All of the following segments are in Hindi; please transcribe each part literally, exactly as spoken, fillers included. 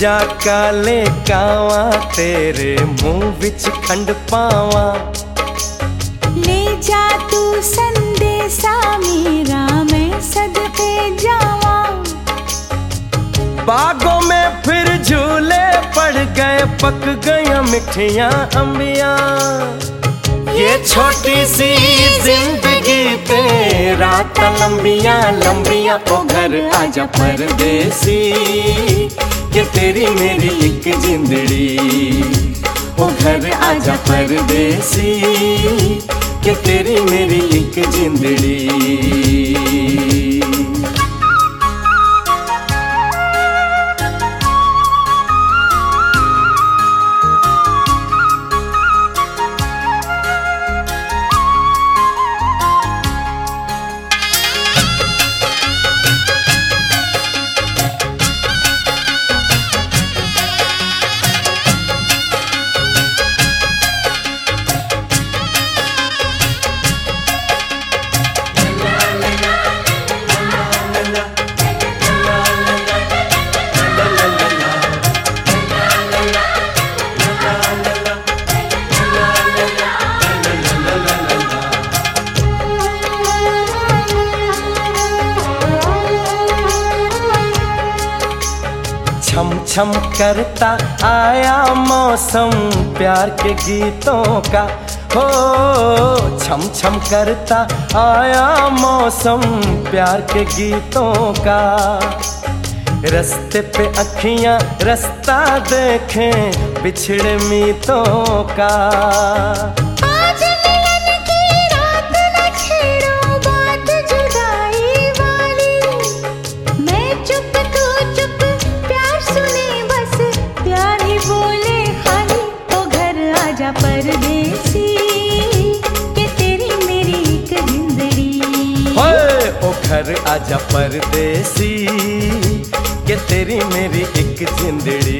जा काले कावा तेरे मुंह विच खंड पावा। ले जा तू संदेशा मेरा मैं सदके जावा। बागों में फिर झूले पड़ गए पक गया मिठियां अंबियां। ये छोटी सी जिंदगी तेरा लंबियां लंबियां। ओ घर आजा परदेसी कि तेरी मेरी एक जिंदड़ी। ओ घर आजा परदेसी कि तेरी मेरी एक जिंदड़ी। छम छम करता आया मौसम प्यार के गीतों का। हो छम छम करता आया मौसम प्यार के गीतों का। रस्ते पे अखियां रास्ता देखें बिछड़े मीतों का। परदेसी कि तेरी मेरी एक जिंदड़ी। होए ओ घर आजा परदेसी कि तेरी मेरी एक जिंदड़ी।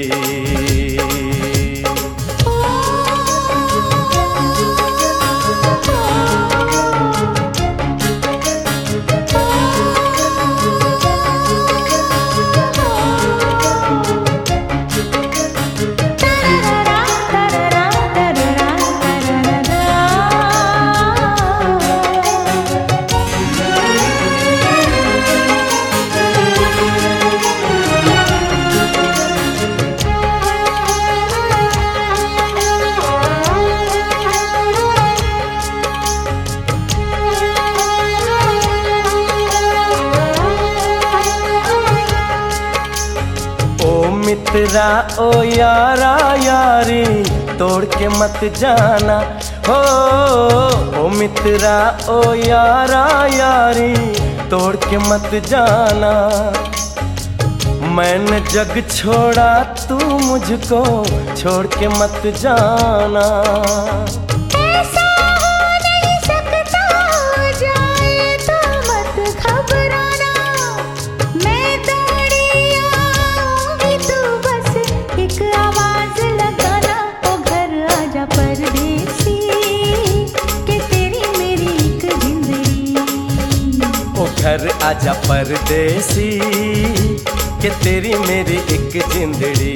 मित्रा ओ यारा यारी तोड़ के मत जाना। हो ओ मित्रा ओ यारा यारी तोड़ के मत जाना। मैंने जग छोड़ा तू मुझको छोड़ के मत जाना। ऐसा हो नहीं सकता हो जाए तो मत घबराना। मैं दौड़ी आऊंगी तू बस एक आवाज लगाना। ओ घर आजा परदेसी कि तेरी मेरी एक जिंदड़ी। ओ घर आजा परदेसी कि तेरी मेरी एक जिंदड़ी।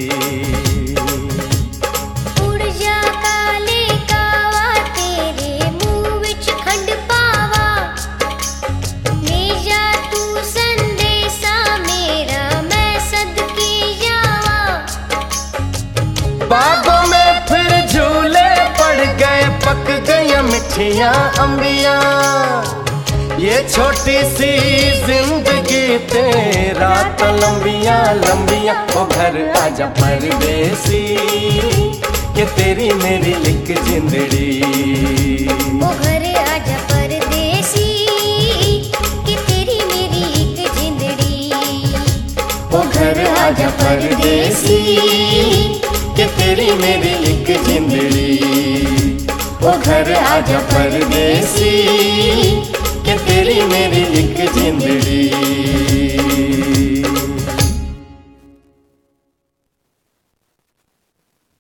उड़ जा काले कावा तेरे मुंह विच खंड पावा। ले जा तू संदेशा मेरा मैं सदके जावा। बागों में फिर झूले पड़ गए पक गया मिठियां अंबियां। ये छोटी सी जिंदगी तेरा तो लंबियां लंबियां। ओ घर आजा परदेसी कि तेरी मेरी एक जिंदड़ी। ओ घर आजा परदेसी कि तेरी मेरी एक जिंदड़ी। ओ घर आजा परदेसी कि तेरी मेरी एक जिंदड़ी। ओ घर आजा परदेसी कि तेरी मेरी एक जिंदड़ी।